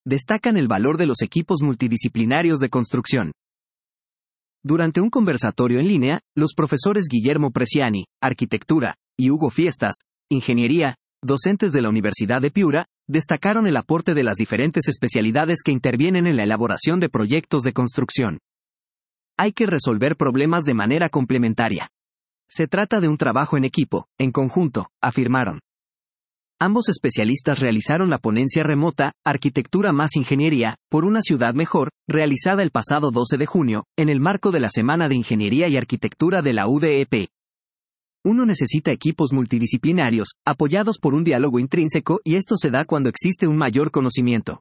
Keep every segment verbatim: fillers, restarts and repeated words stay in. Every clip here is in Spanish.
destacan el valor de los equipos multidisciplinarios de construcción. Durante un conversatorio en línea, los profesores Guillermo Preciani, Arquitectura, y Hugo Fiestas, Ingeniería, docentes de la Universidad de Piura, destacaron el aporte de las diferentes especialidades que intervienen en la elaboración de proyectos de construcción. Hay que resolver problemas de manera complementaria. Se trata de un trabajo en equipo, en conjunto, afirmaron. Ambos especialistas realizaron la ponencia remota, Arquitectura más Ingeniería, por una ciudad mejor, realizada el pasado doce de junio, en el marco de la Semana de Ingeniería y Arquitectura de la U D E P. Uno necesita equipos multidisciplinarios, apoyados por un diálogo intrínseco, y esto se da cuando existe un mayor conocimiento.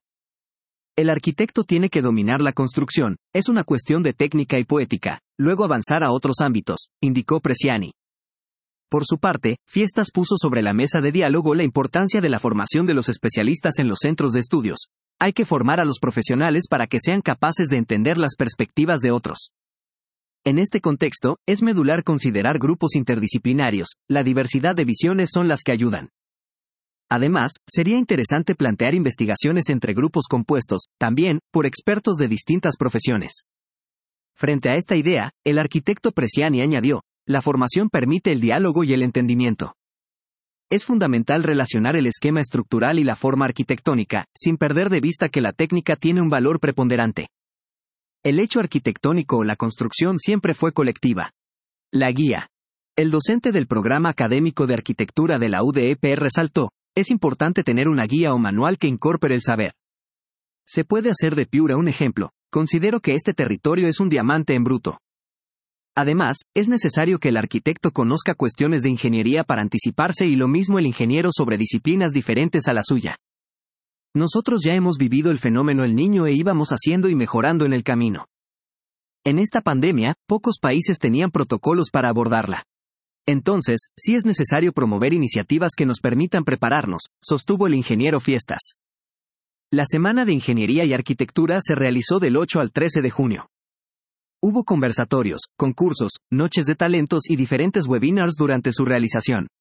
El arquitecto tiene que dominar la construcción, es una cuestión de técnica y poética, luego avanzar a otros ámbitos, indicó Preciani. Por su parte, Fiestas puso sobre la mesa de diálogo la importancia de la formación de los especialistas en los centros de estudios. Hay que formar a los profesionales para que sean capaces de entender las perspectivas de otros. En este contexto, es medular considerar grupos interdisciplinarios, la diversidad de visiones son las que ayudan. Además, sería interesante plantear investigaciones entre grupos compuestos, también, por expertos de distintas profesiones. Frente a esta idea, el arquitecto Preciani añadió, la formación permite el diálogo y el entendimiento. Es fundamental relacionar el esquema estructural y la forma arquitectónica, sin perder de vista que la técnica tiene un valor preponderante. El hecho arquitectónico o la construcción siempre fue colectiva. La guía. El docente del programa académico de arquitectura de la U D E P resaltó, es importante tener una guía o manual que incorpore el saber. Se puede hacer de Piura un ejemplo, considero que este territorio es un diamante en bruto. Además, es necesario que el arquitecto conozca cuestiones de ingeniería para anticiparse y lo mismo el ingeniero sobre disciplinas diferentes a la suya. Nosotros ya hemos vivido el fenómeno El Niño e íbamos haciendo y mejorando en el camino. En esta pandemia, pocos países tenían protocolos para abordarla. Entonces, sí es necesario promover iniciativas que nos permitan prepararnos, sostuvo el ingeniero Fiestas. La Semana de Ingeniería y Arquitectura se realizó del ocho al trece de junio. Hubo conversatorios, concursos, noches de talentos y diferentes webinars durante su realización.